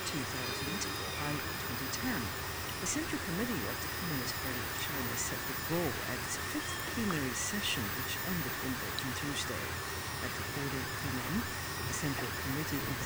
2000 by 2010. The Central Committee of the Communist Party of China set the goal at its fifth plenary session, which ended in voting Tuesday. At 4:00 p.m., the Central Committee